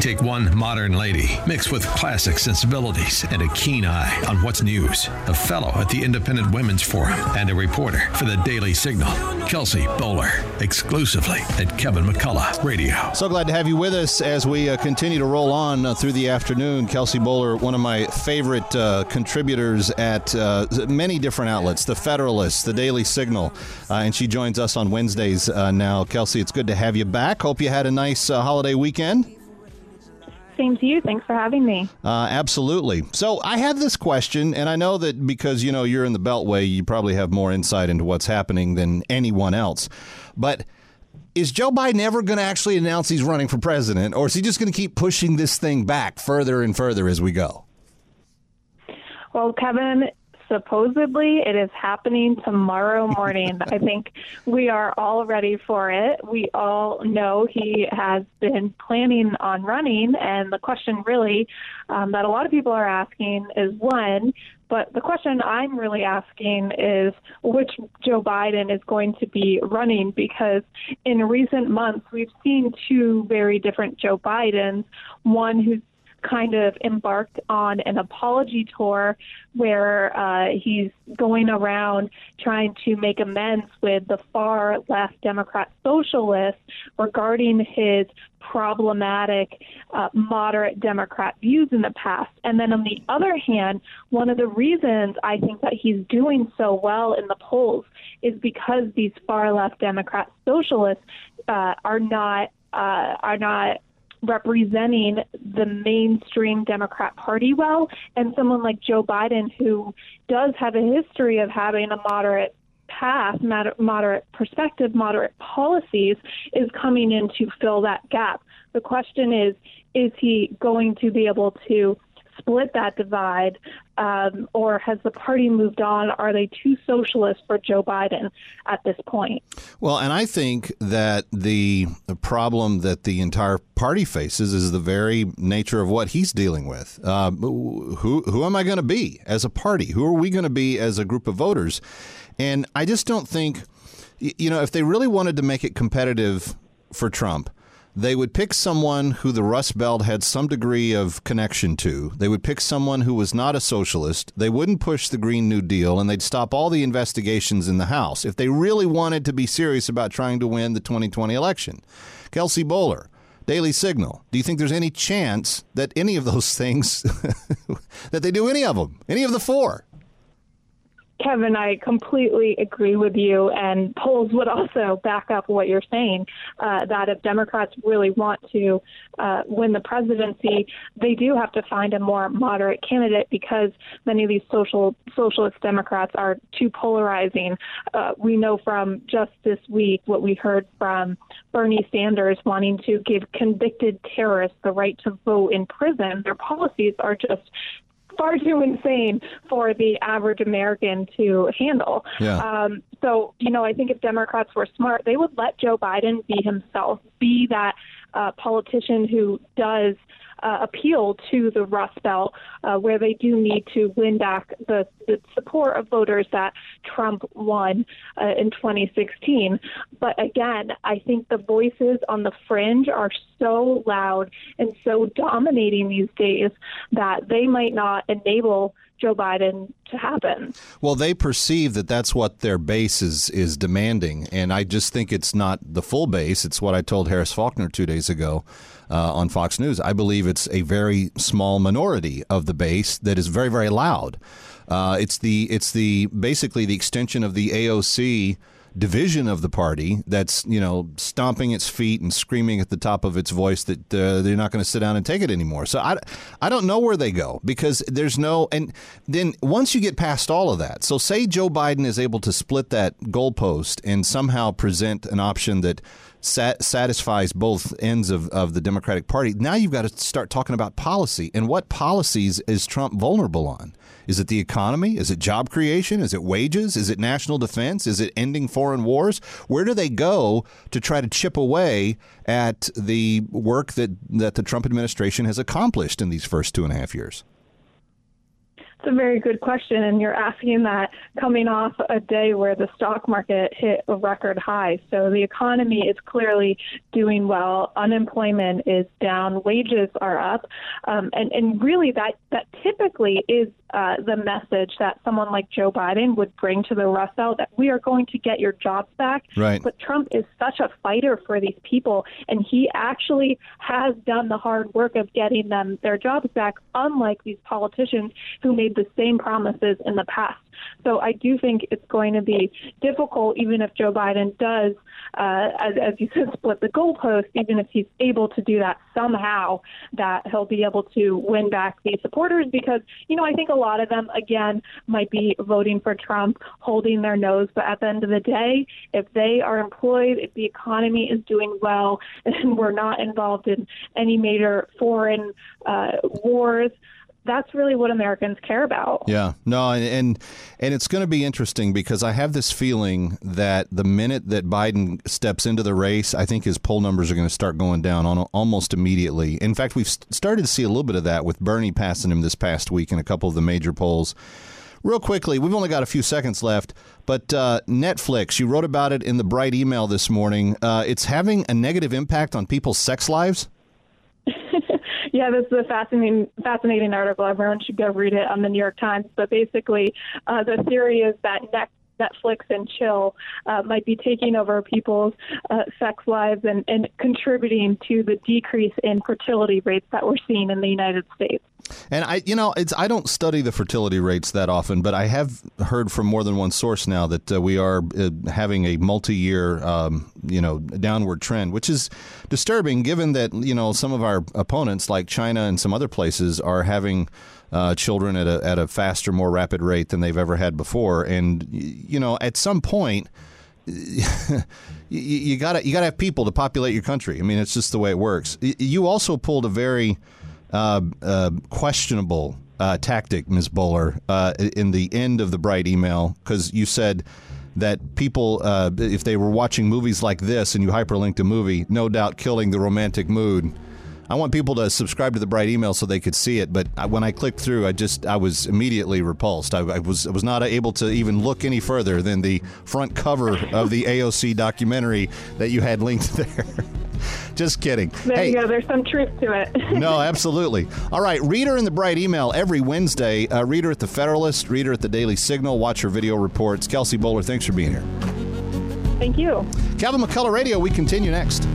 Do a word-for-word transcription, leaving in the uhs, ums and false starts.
Take one modern lady, mixed with classic sensibilities and a keen eye on what's news. A fellow at the Independent Women's Forum and a reporter for the Daily Signal. Kelsey Bolar, exclusively at Kevin McCullough Radio. So glad to have you with us as we uh, continue to roll on uh, through the afternoon. Kelsey Bolar, one of my favorite uh, contributors at uh, many different outlets, The Federalist, The Daily Signal, uh, and she joins us on Wednesdays uh, now. Kelsey, it's good to have you back. Hope you had a nice uh, holiday weekend. Same to you. Thanks for having me. Uh, absolutely. So I had this question, and I know that because, you know, you're in the Beltway, you probably have more insight into what's happening than anyone else. But is Joe Biden ever going to actually announce he's running for president, or is he just going to keep pushing this thing back further and further as we go? Well, Kevin, supposedly it is happening tomorrow morning. I think we are all ready for it. We all know he has been planning on running, and the question really um, that a lot of people are asking is when, but the question I'm really asking is which Joe Biden is going to be running, because in recent months we've seen two very different Joe Bidens, one who's kind of embarked on an apology tour where uh, he's going around trying to make amends with the far left Democrat socialists regarding his problematic uh, moderate Democrat views in the past. And then on the other hand, one of the reasons I think that he's doing so well in the polls is because these far left Democrat socialists uh, are not uh, are not representing the mainstream Democrat Party well, and someone like Joe Biden, who does have a history of having a moderate path, moderate perspective, moderate policies, is coming in to fill that gap. The question is, is he going to be able to split that divide, um, or has the party moved on? Are they too socialist for Joe Biden at this point? Well, and I think that the problem that the entire party faces is the very nature of what he's dealing with. Uh, who who am I going to be as a party? Who are we going to be as a group of voters? And I just don't think, you know, if they really wanted to make it competitive for Trump, they would pick someone who the Rust Belt had some degree of connection to. They would pick someone who was not a socialist. They wouldn't push the Green New Deal, and they'd stop all the investigations in the House if they really wanted to be serious about trying to win the twenty twenty election. Kelsey Bolar, Daily Signal, do you think there's any chance that any of those things, that they do any of them, any of the four? Kevin, I completely agree with you, and polls would also back up what you're saying, uh, that if Democrats really want to uh, win the presidency, they do have to find a more moderate candidate, because many of these social socialist Democrats are too polarizing. Uh, we know from just this week what we heard from Bernie Sanders wanting to give convicted terrorists the right to vote in prison. Their policies are just far too insane for the average American to handle. Yeah. Um, so, you know, I think if Democrats were smart, they would let Joe Biden be himself, be that uh, politician who does uh, appeal to the Rust Belt, uh, where they do need to win back the, the support of voters that Trump won uh, in twenty sixteen. But again, I think the voices on the fringe are so loud and so dominating these days that they might not enable Joe Biden to happen. Well, they perceive that that's what their base is, is demanding. And I just think it's not the full base. It's what I told Harris Faulkner two days ago uh, on Fox News. I believe it's a very small minority of the base that is very, very loud. Uh, it's the it's the basically the extension of the A O C division of the party that's, you know, stomping its feet and screaming at the top of its voice that uh, they're not going to sit down and take it anymore. So I, I don't know where they go, because there's no, and then once you get past all of that, so say Joe Biden is able to split that goalpost and somehow present an option that sat, satisfies both ends of, of the Democratic Party. Now you've got to start talking about policy, and what policies is Trump vulnerable on? Is it the economy? Is it job creation? Is it wages? Is it national defense? Is it ending foreign wars? Where do they go to try to chip away at the work that, that the Trump administration has accomplished in these first two and a half years? It's a very good question, and you're asking that coming off a day where the stock market hit a record high. So the economy is clearly doing well. Unemployment is down. Wages are up. Um, and, and really that, that typically is uh, the message that someone like Joe Biden would bring to the Rust Belt, that we are going to get your jobs back. Right. But Trump is such a fighter for these people, and he actually has done the hard work of getting them their jobs back, unlike these politicians who made the same promises in the past. So I do think it's going to be difficult, even if Joe Biden does, uh, as, as you said, split the goalpost, even if he's able to do that somehow, that he'll be able to win back these supporters because, you know, I think a lot of them, again, might be voting for Trump, holding their nose. But at the end of the day, if they are employed, if the economy is doing well, and we're not involved in any major foreign uh, wars, that's really what Americans care about. Yeah, no, and and, and it's going to be interesting because I have this feeling that the minute that Biden steps into the race, I think his poll numbers are going to start going down on almost immediately. In fact, we've started to see a little bit of that with Bernie passing him this past week in a couple of the major polls. Real quickly, we've only got a few seconds left, but uh, Netflix, you wrote about it in the Bright email this morning. Uh, it's having a negative impact on people's sex lives? Yeah, this is a fascinating, fascinating article. Everyone should go read it on the New York Times. But basically, uh, the theory is that next Netflix and chill uh, might be taking over people's uh, sex lives and, and contributing to the decrease in fertility rates that we're seeing in the United States. And I, you know, it's I don't study the fertility rates that often, but I have heard from more than one source now that uh, we are uh, having a multi-year, um, you know, downward trend, which is disturbing given that, you know, some of our opponents like China and some other places are having uh, children at a at a faster, more rapid rate than they've ever had before. And, you know, at some point, you, you gotta you gotta have people to populate your country. I mean, it's just the way it works. You also pulled a very Uh, uh, questionable uh, tactic, Miz Bowler, uh, in the end of the Bright email, because you said that people, uh, if they were watching movies like this and you hyperlinked a movie, no doubt killing the romantic mood. I want people to subscribe to the Bright email so they could see it, but when I clicked through, I just I was immediately repulsed. I, I was I was not able to even look any further than the front cover of the A O C documentary that you had linked there. Just kidding. There hey, you go. There's some truth to it. No, absolutely. All right. Read her in the Bright email every Wednesday. Uh, read her at the Federalist. Read her at the Daily Signal. Watch her video reports. Kelsey Bolar, thanks for being here. Thank you. Kevin McCullough Radio. We continue next.